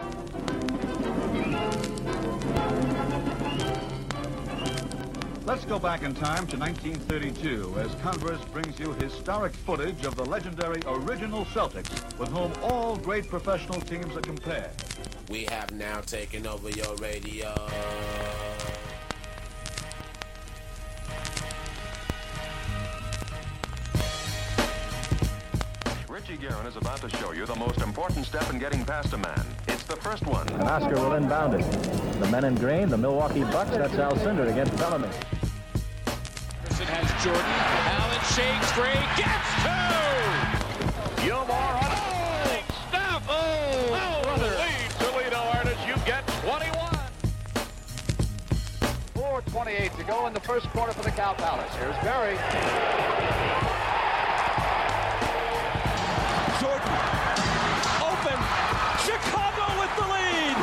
Let's go back in time to 1932 as Converse brings you historic footage of the legendary original Celtics with whom all great professional teams are compared. We have now taken over your radio. Richie Guerin is about to show you the most important step in getting past a man. It's the first one. And Oscar will inbound it. The men in green, the Milwaukee Bucks, that's Al Cinders against Bellamy. Has Jordan. Allen shakes free. Gets two! Gilmore on Stop! brother. Lead Toledo Artists. You get 21. 4:28 to go in the first quarter for the Cow Palace. Here's Barry. Jordan. Open. Chicago with the lead.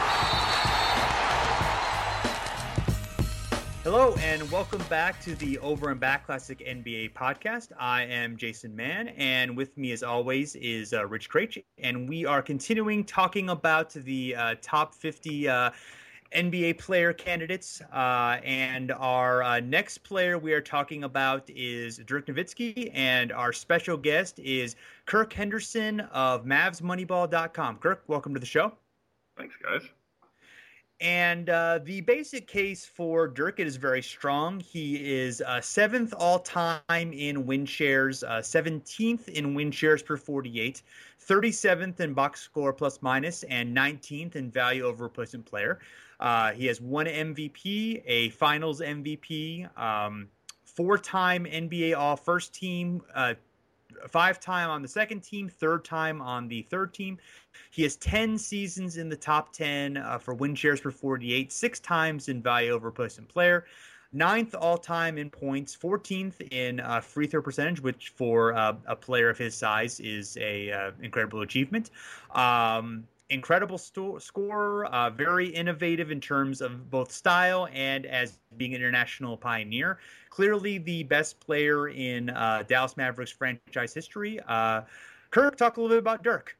Hello and welcome back to the Over and Back Classic NBA podcast. I am Jason Mann, and with me as always is Rich Kraetsch, and we are continuing talking about the top 50 NBA player candidates, and our next player we are talking about is Dirk Nowitzki, and our special guest is Kirk Henderson of MavsMoneyball.com. Kirk, welcome to the show. Thanks, guys. And the basic case for Dirk is very strong. He is 7th all-time in win shares, 17th in win shares per 48, 37th in box score plus minus, and 19th in value over replacement player. He has one MVP, a finals MVP, 4-time NBA All-First Team, 5-time on the second team, 3rd time on the third team. He has 10 seasons in the top 10 for win shares per 48, 6 times in value over replacement player, 9th all-time in points, 14th in free throw percentage, which for a player of his size is a incredible achievement. Incredible scorer, very innovative in terms of both style and as being an international pioneer. Clearly the best player in Dallas Mavericks franchise history. Kirk, talk a little bit about Dirk.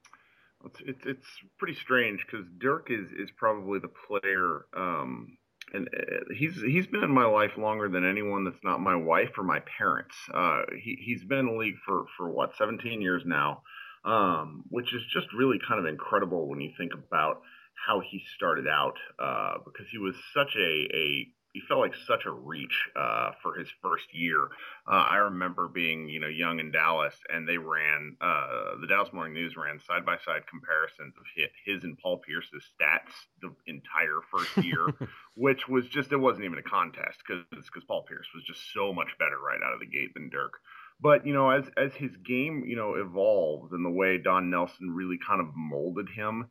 It's pretty strange because Dirk is probably the player, and he's been in my life longer than anyone that's not my wife or my parents. He's been in the league for 17 years now. Which is just really kind of incredible when you think about how he started out, because he was he felt like such a reach for his first year. I remember being, young in Dallas, and they ran, the Dallas Morning News ran side-by-side comparisons of his and Paul Pierce's stats the entire first year, which was just, it wasn't even a contest because Paul Pierce was just so much better right out of the gate than Dirk. But, as his game, evolved and the way Don Nelson really kind of molded him,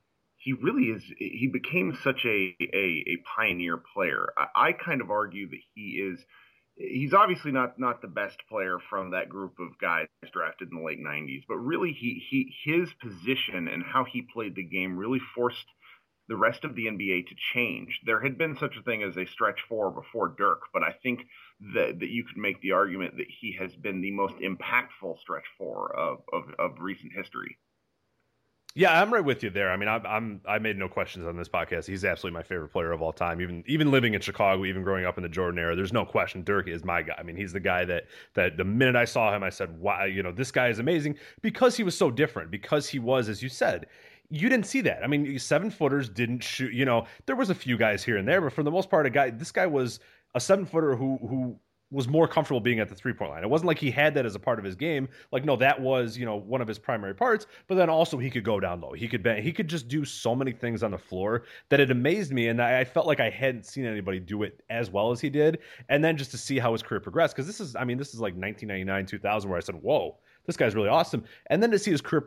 he became such a pioneer player. I kind of argue that he's obviously not the best player from that group of guys drafted in the late 90s, but really his position and how he played the game really forced the rest of the NBA to change. There had been such a thing as a stretch four before Dirk, but I think that you could make the argument that he has been the most impactful stretch four of recent history. Yeah, I'm right with you there. I mean, I made no questions on this podcast. He's absolutely my favorite player of all time. Even living in Chicago, even growing up in the Jordan era, there's no question Dirk is my guy. I mean, he's the guy that the minute I saw him, I said, wow, this guy is amazing because he was so different, because he was, as you said, you didn't see that. I mean, 7-footers didn't shoot, there was a few guys here and there, but for the most part, this guy was a 7-footer who was more comfortable being at the 3-point line. It wasn't like he had that as a part of his game. Like, no, that was, one of his primary parts, but then also he could go down low. He could bend. He could just do so many things on the floor that it amazed me. And I felt like I hadn't seen anybody do it as well as he did. And then just to see how his career progressed, because this is like 1999, 2000, where I said, whoa, this guy's really awesome. And then to see his career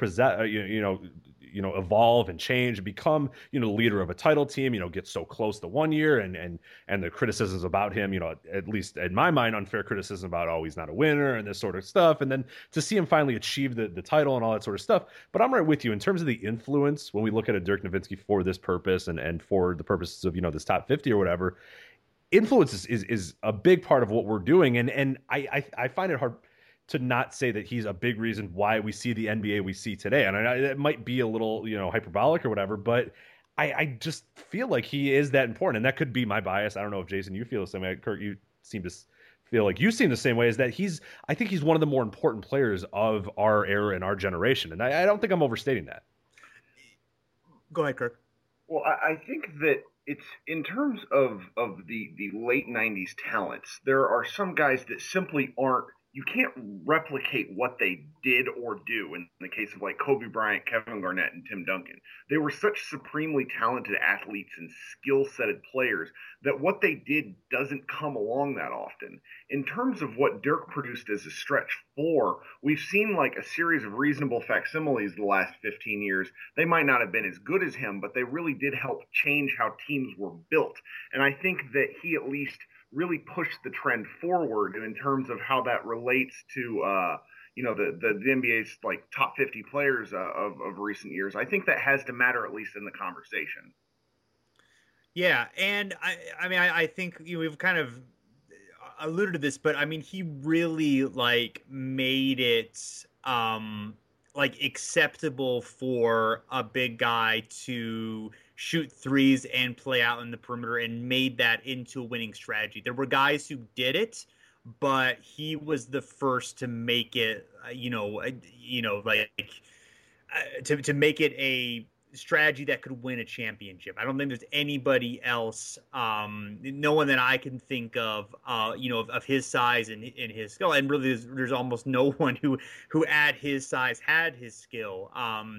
evolve and change and become, leader of a title team, get so close the one year and the criticisms about him, at least in my mind, unfair criticism about, oh, he's not a winner and this sort of stuff. And then to see him finally achieve the title and all that sort of stuff. But I'm right with you in terms of the influence when we look at a Dirk Nowitzki for this purpose and for the purposes of, this top 50 or whatever. Influence is a big part of what we're doing. And I find it hard to not say that he's a big reason why we see the NBA we see today. And it might be a little, hyperbolic or whatever, but I just feel like he is that important, and that could be my bias. I don't know if Jason, you feel the same way. Kurt, you seem to feel like you seem the same way. Is that I think he's one of the more important players of our era and our generation, and I don't think I'm overstating that. Go ahead, Kurt. Well, I think that it's in terms of the late 90s talents, there are some guys that simply aren't, you can't replicate what they did or do in the case of like Kobe Bryant, Kevin Garnett, and Tim Duncan. They were such supremely talented athletes and skill-setted players that what they did doesn't come along that often. In terms of what Dirk produced as a stretch four, we've seen like a series of reasonable facsimiles the last 15 years. They might not have been as good as him, but they really did help change how teams were built. And I think that he at least really pushed the trend forward in terms of how that relates to the NBA's like top 50 players of recent years. I think that has to matter, at least in the conversation. Yeah, and I think we've kind of alluded to this, but I mean, he really like made it like acceptable for a big guy to shoot threes and play out in the perimeter, and made that into a winning strategy. There were guys who did it, but he was the first to make it, to make it a strategy that could win a championship. I don't think there's anybody else, no one that I can think of, of his size and his skill. And really, there's almost no one who at his size had his skill.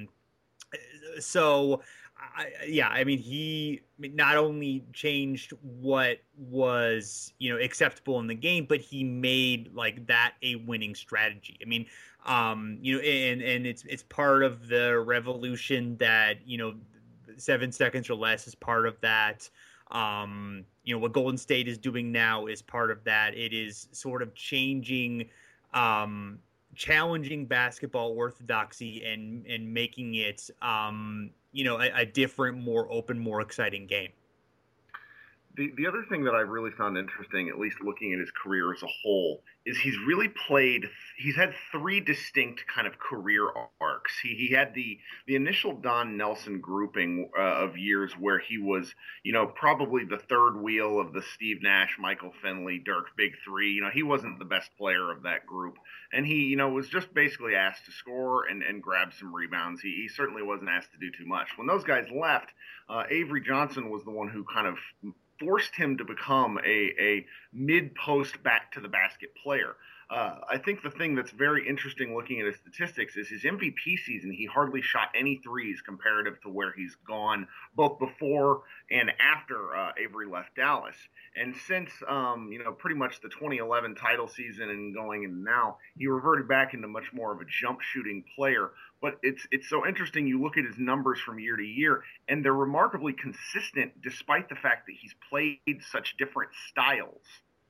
He not only changed what was, acceptable in the game, but he made like that a winning strategy. I mean, and it's part of the revolution that, 7 seconds or less is part of that. What Golden State is doing now is part of that. It is sort of changing, challenging basketball orthodoxy and making it, a different, more open, more exciting game. The other thing that I really found interesting, at least looking at his career as a whole, is he's had 3 distinct kind of career arcs. He had the initial Don Nelson grouping of years where he was, probably the third wheel of the Steve Nash, Michael Finley, Dirk Big Three. He wasn't the best player of that group. And he, was just basically asked to score and grab some rebounds. He certainly wasn't asked to do too much. When those guys left, Avery Johnson was the one who kind of forced him to become a mid-post back-to-the-basket player. I think the thing that's very interesting looking at his statistics is his MVP season. He hardly shot any threes comparative to where he's gone both before and after Avery left Dallas. And since, pretty much the 2011 title season and going into now, he reverted back into much more of a jump shooting player. But it's so interesting. You look at his numbers from year to year, and they're remarkably consistent despite the fact that he's played such different styles.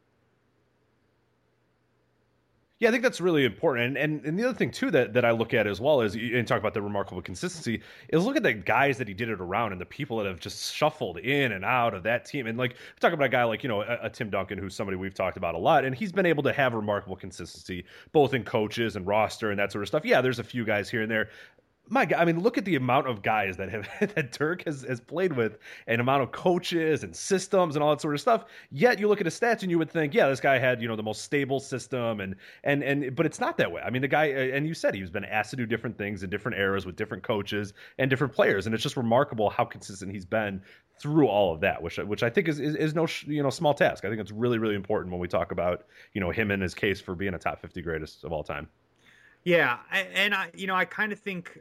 Yeah, I think that's really important. And the other thing, too, that I look at as well is, and talk about the remarkable consistency, is look at the guys that he did it around and the people that have just shuffled in and out of that team. And, like, we talk about a guy like, a Tim Duncan, who's somebody we've talked about a lot, and he's been able to have remarkable consistency, both in coaches and roster and that sort of stuff. Yeah, there's a few guys here and there. My God, I mean, look at the amount of guys that Dirk has played with, and amount of coaches and systems and all that sort of stuff. Yet you look at his stats and you would think, yeah, this guy had, the most stable system, but it's not that way. I mean, the guy, and you said he's been asked to do different things in different eras with different coaches and different players, and it's just remarkable how consistent he's been through all of that, which I think is no small task. I think it's really, really important when we talk about him and his case for being a top 50 greatest of all time. Yeah, and I kind of think,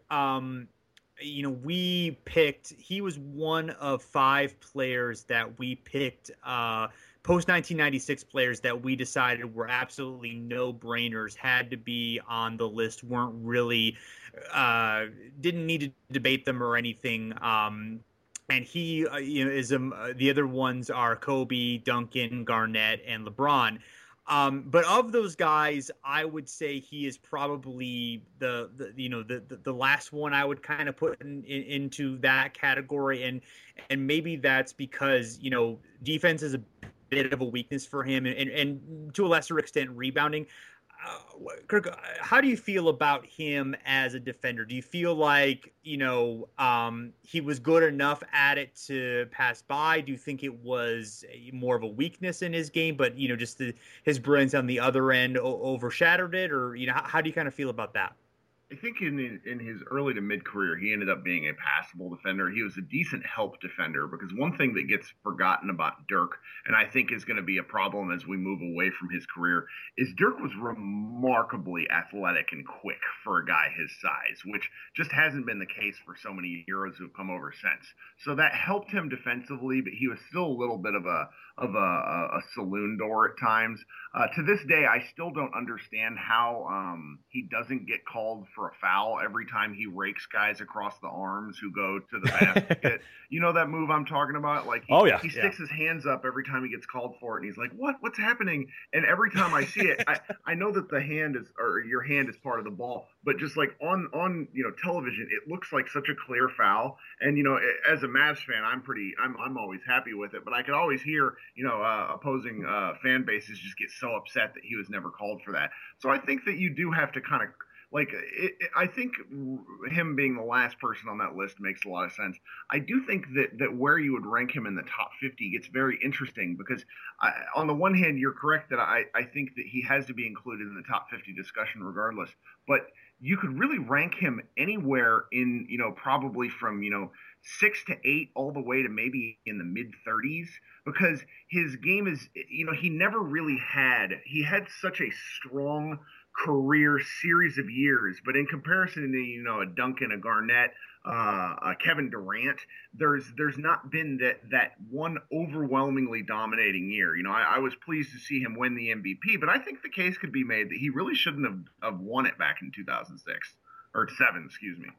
he was one of 5 players that we picked, post-1996 players that we decided were absolutely no-brainers, had to be on the list, weren't really, didn't need to debate them or anything. And he, is the other ones are Kobe, Duncan, Garnett, and LeBron. But of those guys, I would say he is probably the last one I would kind of put into that category, and maybe that's because defense is a bit of a weakness for him, and to a lesser extent rebounding. Kirk, how do you feel about him as a defender? Do you feel like, he was good enough at it to pass by? Do you think it was more of a weakness in his game, but, just his brilliance on the other end overshadowed it? Or, how do you kind of feel about that? I think in his early to mid-career, he ended up being a passable defender. He was a decent help defender, because one thing that gets forgotten about Dirk, and I think is going to be a problem as we move away from his career, is Dirk was remarkably athletic and quick for a guy his size, which just hasn't been the case for so many Euros who've come over since. So that helped him defensively, but he was still a little bit of a saloon door at times. To this day, I still don't understand how he doesn't get called for a foul every time he rakes guys across the arms who go to the basket. You know that move I'm talking about? Like, he sticks his hands up every time he gets called for it, and he's like, what's happening? And every time I see it, I know that the hand is, or your hand is part of the ball, but just like on television, it looks like such a clear foul. And, as a Mavs fan, I'm always happy with it, but I could always hear, opposing fan bases just get so upset that he was never called for that. So I think that you do have to kind of, I think him being the last person on that list makes a lot of sense. I do think that where you would rank him in the top 50 gets very interesting, because on the one hand, you're correct that I think that he has to be included in the top 50 discussion regardless, but you could really rank him anywhere in, probably from, 6 to 8 all the way to maybe in the mid 30s, because his game is, he never really he had such a strong career series of years, but in comparison to, a Duncan, a Garnett, a Kevin Durant, there's not been that one overwhelmingly dominating year. I was pleased to see him win the MVP, but I think the case could be made that he really shouldn't have won it back in 2006 or 7, excuse me.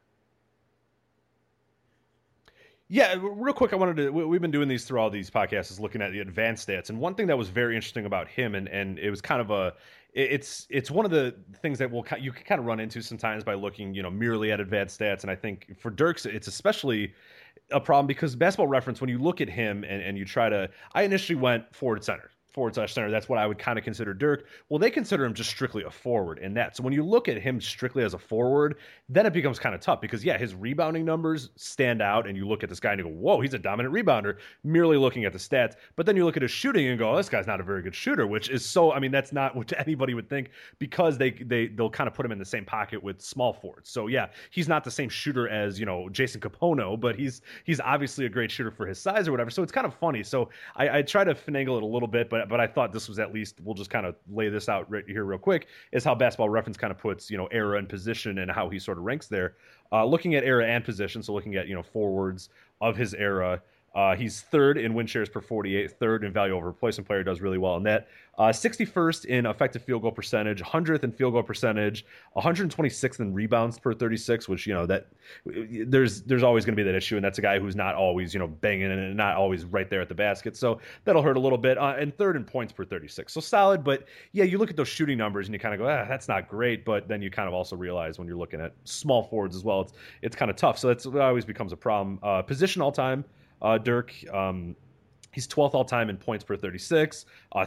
Yeah, real quick, we've been doing these through all these podcasts, is looking at the advanced stats. And one thing that was very interesting about him, and it was kind of it's one of the things that you can kind of run into sometimes by looking, merely at advanced stats. And I think for Dirk, it's especially a problem because Basketball Reference, when you look at him and you try to, I initially went forward/center. That's what I would kind of consider Dirk. Well, they consider him just strictly a forward in that. So when you look at him strictly as a forward, then it becomes kind of tough because, his rebounding numbers stand out, and you look at this guy and you go, whoa, he's a dominant rebounder, merely looking at the stats. But then you look at his shooting and go, oh, this guy's not a very good shooter, which is that's not what anybody would think, because they'll kind of put him in the same pocket with small forwards. So, he's not the same shooter as, Jason Capono, but he's obviously a great shooter for his size or whatever. So it's kind of funny. So I try to finagle it a little bit, but I thought this was, at least, we'll just kind of lay this out right here real quick, is how Basketball Reference kind of puts, era and position and how he sort of ranks there. Looking at era and position, so looking at, forwards of his era, he's third in win shares per 48, third in value over replacement player, does really well in that. 61st in effective field goal percentage, 100th in field goal percentage, 126th in rebounds per 36, which, that there's always going to be that issue. And that's a guy who's not always, banging and not always right there at the basket. So that'll hurt a little bit. And third in points per 36. So solid. But you look at those shooting numbers and you kind of go, that's not great. But then you kind of also realize when you're looking at small forwards as well, it's kind of tough. So that always becomes a problem. Position all time. Dirk, he's 12th all time in points per 36,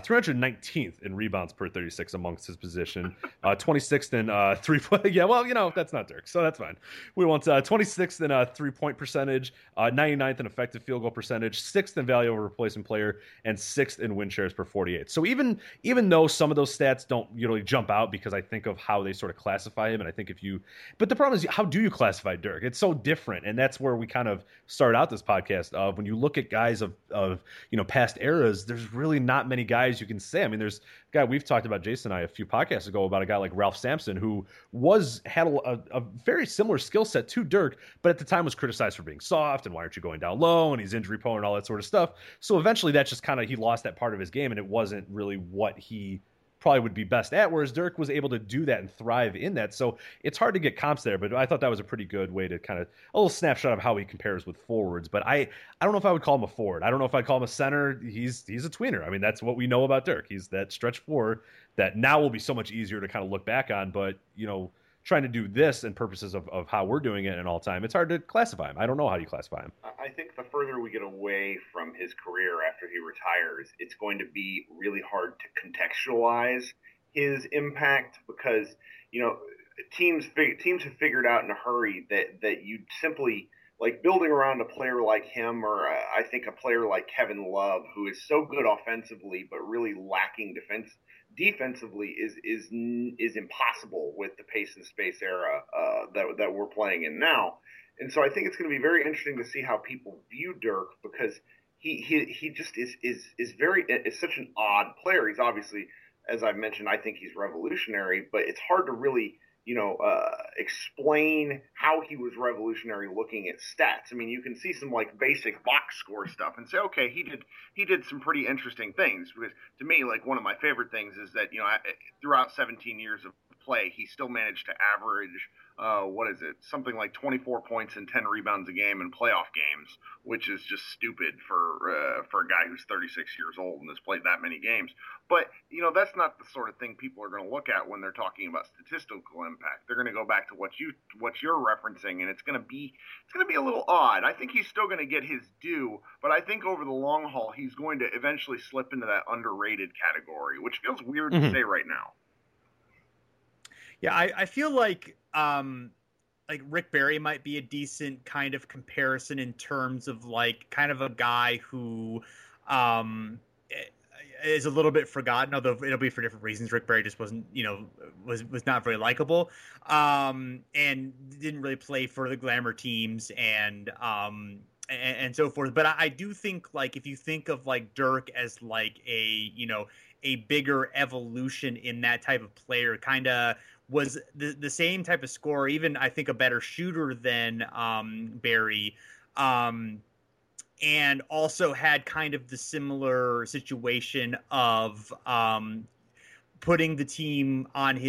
319th in rebounds per 36 amongst his position, 26th in 3-point. Yeah, well, that's not Dirk, so that's fine. We want 26th in 3-point percentage, 99th in effective field goal percentage, 6th in value over replacement player, and 6th in win shares per 48. So even though some of those stats don't jump out, because I think of how they sort of classify him, and I think but the problem is, how do you classify Dirk? It's so different, and that's where we kind of start out this podcast of, when you look at guys of past eras, there's really not many guys you can say. I mean, there's a guy we've talked about, Jason and I, a few podcasts ago, about a guy like Ralph Sampson, who had a very similar skill set to Dirk, but at the time was criticized for being soft, and why aren't you going down low, and he's injury prone and all that sort of stuff. So eventually that just kind of, he lost that part of his game, and it wasn't really what he probably would be best at, whereas Dirk was able to do that and thrive in that. So it's hard to get comps there, but I thought that was a pretty good way to kind of, a little snapshot of how he compares with forwards. But I don't know if I would call him a forward. I don't know if I'd call him a center. He's a tweener. I mean, that's what we know about Dirk. He's that stretch four that now will be so much easier to kind of look back on, but trying to do this in purposes of how we're doing it in all time, it's hard to classify him. I don't know how you classify him. I think the further we get away from his career after he retires, it's going to be really hard to contextualize his impact because, teams have figured out in a hurry that you simply, like, building around a player like him, or I think a player like Kevin Love, who is so good offensively but really lacking defensively, is impossible with the pace and space era that we're playing in now. And so I think it's going to be very interesting to see how people view Dirk, because he just is such an odd player. He's obviously, as I've mentioned, I think he's revolutionary, but it's hard to really explain how he was revolutionary looking at stats. I mean, you can see some like basic box score stuff and say, okay, he did some pretty interesting things. Because to me, like, one of my favorite things is that, throughout 17 years of play, he still managed to average something like 24 points and 10 rebounds a game in playoff games, which is just stupid for a guy who's 36 years old and has played that many games. But that's not the sort of thing people are going to look at when they're talking about statistical impact. They're going to go back to what you're referencing, and it's going to be a little odd. I think he's still going to get his due, but I think over the long haul he's going to eventually slip into that underrated category, which feels weird to say right now. Yeah, I feel like Rick Barry might be a decent kind of comparison in terms of like kind of a guy who is a little bit forgotten, although it'll be for different reasons. Rick Barry just wasn't, was not very likable, and didn't really play for the glamour teams and so forth. But I do think, like, if you think of like Dirk as like a bigger evolution in that type of player, kind of was the same type of scorer, even I think a better shooter than Barry, and also had kind of the similar situation of putting a team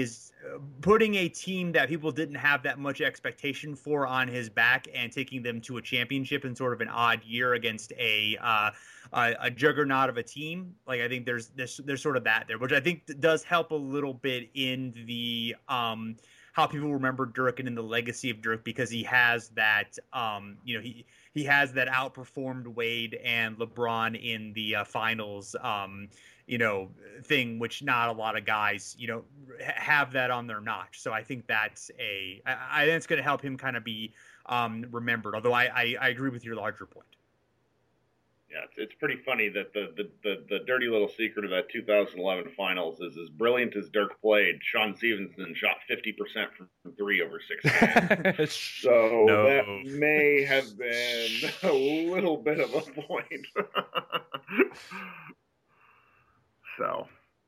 that people didn't have that much expectation for on his back and taking them to a championship in sort of an odd year against a juggernaut of a team. Like, I think there's sort of that there, which I think does help a little bit in the how people remember Dirk and in the legacy of Dirk, because he has that he has that outperformed Wade and LeBron in the finals thing, which not a lot of guys have that on their notch. So I think that's I think it's going to help him kind of be remembered, although I agree with your larger point. Yeah, it's pretty funny that the dirty little secret of that 2011 finals is, as brilliant as Dirk played, Sean Stevenson shot 50% from three over 6 games. So that may have been a little bit of a point. So,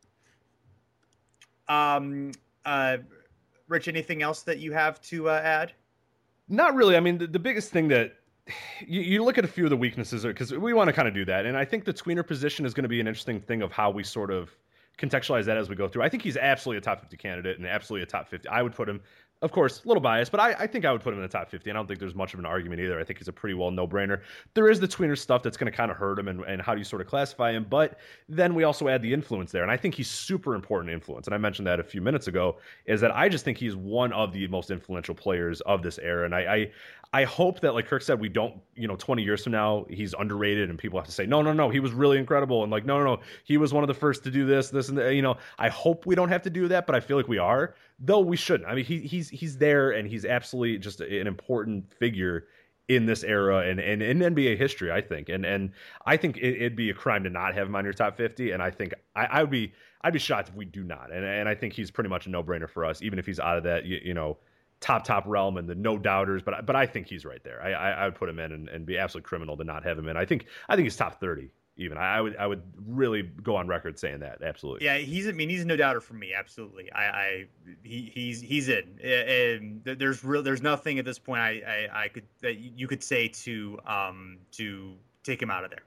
Rich, anything else that you have to add? Not really. I mean, the biggest thing that you look at a few of the weaknesses, because we want to kind of do that. And I think the tweener position is going to be an interesting thing of how we sort of contextualize that as we go through. I think he's absolutely a top 50 candidate and absolutely a top 50. I would put him, of course, a little biased, but I think I would put him in the top 50. And I don't think there's much of an argument either. I think he's a pretty well no-brainer. There is the tweener stuff that's going to kind of hurt him, and how do you sort of classify him? But then we also add the influence there. And I think he's super important influence. And I mentioned that a few minutes ago, is that I just think he's one of the most influential players of this era. And I hope that, like Kirk said, we don't, 20 years from now, he's underrated and people have to say, no, he was really incredible. And like, no, he was one of the first to do this, and that. I hope we don't have to do that, but I feel like we are, though we shouldn't. I mean, he's there, and he's absolutely just an important figure in this era and in NBA history, I think. And I think it'd be a crime to not have him on your top 50. And I think I'd be shocked if we do not. And I think he's pretty much a no-brainer for us, even if he's out of that, top realm and the no doubters, but I think he's right there. I would put him in and be absolutely criminal to not have him in. I think he's top 30 even. I would really go on record saying that. Absolutely. Yeah, he's a no doubter for me. Absolutely. He's in. And there's nothing at this point that you could say to take him out of there.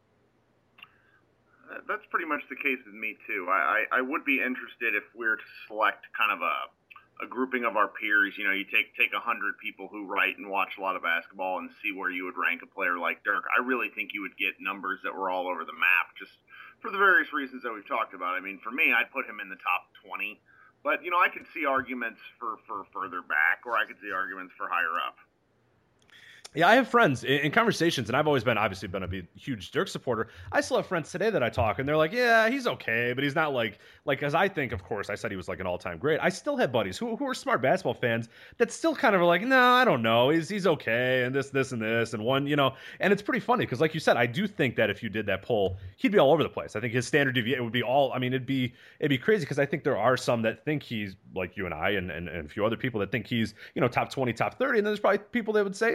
That's pretty much the case with me too. I would be interested if we were to select kind of a grouping of our peers. You take 100 people who write and watch a lot of basketball and see where you would rank a player like Dirk. I really think you would get numbers that were all over the map, just for the various reasons that we've talked about. I mean, for me, I'd put him in the top 20, but I could see arguments for further back, or I could see arguments for higher up. Yeah, I have friends in conversations, and I've always obviously been a huge Dirk supporter. I still have friends today that I talk, and they're like, yeah, he's okay, but he's not like, as I think, of course, I said he was like an all-time great. I still have buddies who are smart basketball fans that still kind of are like, no, I don't know, he's okay, and this, and one, and it's pretty funny, because like you said, I do think that if you did that poll, he'd be all over the place. I think his standard deviation would be it'd be crazy, because I think there are some that think he's, like you and I, and a few other people that think he's, top 20, top 30, and then there's probably people that would say,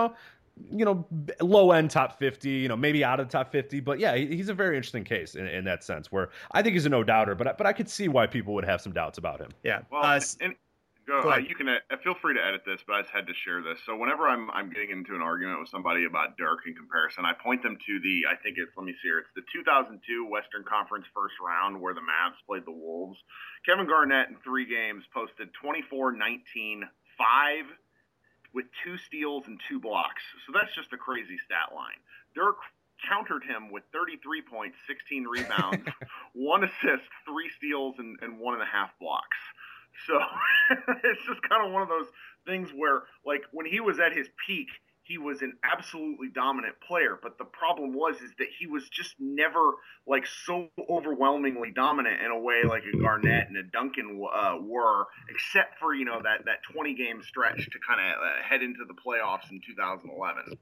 low end top 50, maybe out of the top 50. But yeah, he's a very interesting case in that sense, where I think he's a no doubter, but I could see why people would have some doubts about him. Yeah. Well, you can feel free to edit this, but I just had to share this. So whenever I'm getting into an argument with somebody about Dirk in comparison, I point them to let me see here, it's the 2002 Western Conference first round where the Mavs played the Wolves. Kevin Garnett in 3 games posted 24, 19, 5 with 2 steals and 2 blocks. So that's just a crazy stat line. Dirk countered him with 33 points, 16 rebounds, 1 assist, 3 steals, and 1.5 blocks. So it's just kind of one of those things where, like, when he was at his peak, he was an absolutely dominant player. But the problem is that he was just never, like, so overwhelmingly dominant in a way like a Garnett and a Duncan were, except for, that 20-game stretch to kind of head into the playoffs in 2011.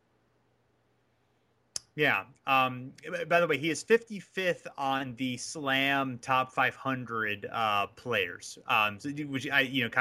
Yeah. By the way, he is 55th on the Slam Top 500 players. Which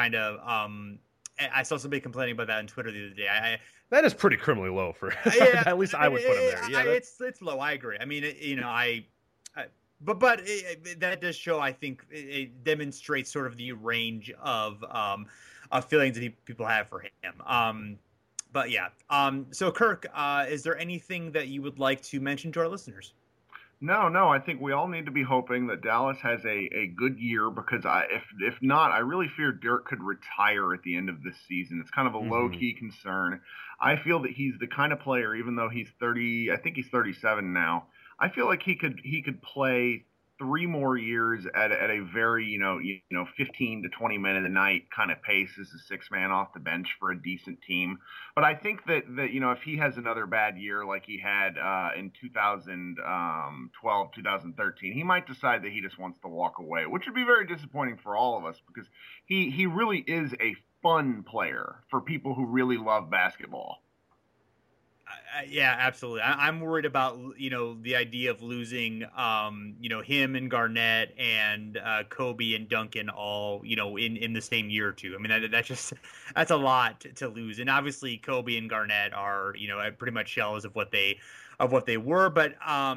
I saw somebody complaining about that on Twitter the other day. That is pretty criminally low for at least I would put him there. Yeah, it's low. I agree. I mean, but that does show. I think it demonstrates sort of the range of feelings that people have for him. But yeah. So Kirk, is there anything that you would like to mention to our listeners? No. I think we all need to be hoping that Dallas has a good year, because if not, I really fear Dirk could retire at the end of this season. It's kind of a low-key concern. I feel that he's the kind of player, even though he's 30, I think he's 37 now, I feel like he could play 3 more years at a very, 15 to 20 minute a night kind of pace as a 6-man off the bench for a decent team. But I think that if he has another bad year like he had in 2012, 2013, he might decide that he just wants to walk away, which would be very disappointing for all of us, because he really is a fun player for people who really love basketball. Yeah, absolutely. I'm worried about, the idea of losing, him and Garnett and Kobe and Duncan all, in the same year or two. I mean, that's a lot to lose. And obviously Kobe and Garnett are, pretty much shells of what they were. But,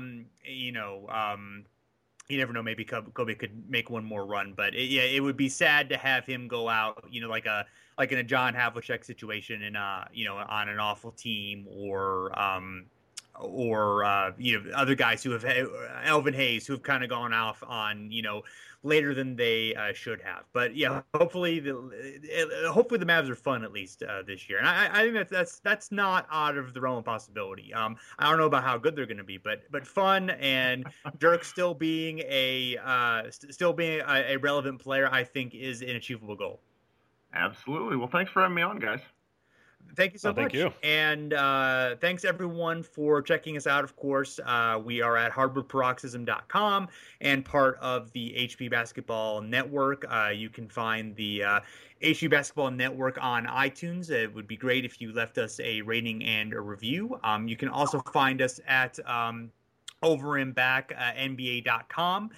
you never know. Maybe Kobe could make one more run, but it would be sad to have him go out, like in a John Havlicek situation in on an awful team, or other guys who have, Elvin Hayes, who have kind of gone off on, later than they should have. But yeah, hopefully the Mavs are fun at least this year. And I think that's not out of the realm of possibility. I don't know about how good they're going to be, but fun, and Dirk still being a relevant player, I think, is an achievable goal. Absolutely. Well, thanks for having me on, guys. Thank you so much. Thank you. And thanks, everyone, for checking us out, of course. We are at hardwoodparoxysm.com and part of the HB Basketball Network. You can find the HB Basketball Network on iTunes. It would be great if you left us a rating and a review. You can also find us at over and back NBA.com.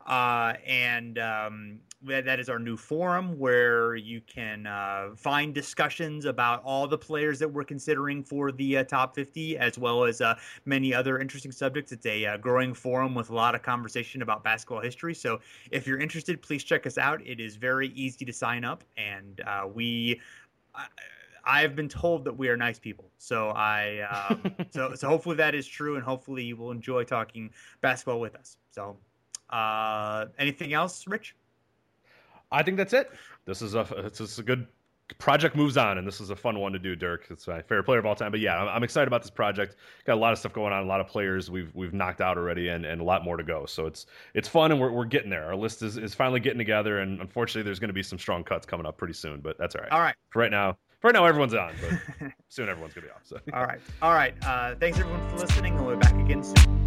That is our new forum where you can find discussions about all the players that we're considering for the top 50, as well as many other interesting subjects. It's a growing forum with a lot of conversation about basketball history. So if you're interested, please check us out. It is very easy to sign up, and I've been told that we are nice people. So so hopefully that is true, and hopefully you will enjoy talking basketball with us. So anything else, Rich? I think that's it. This is a good project, moves on, and this is a fun one to do, Dirk. It's my favorite player of all time. But yeah, I'm excited about this project. Got a lot of stuff going on, a lot of players we've knocked out already, and a lot more to go. So it's fun, and we're getting there. Our list is finally getting together, and unfortunately there's going to be some strong cuts coming up pretty soon, but that's all right. All right. For right now, right now everyone's on, but soon everyone's gonna be off. So all right. Thanks everyone for listening, and we'll be back again soon.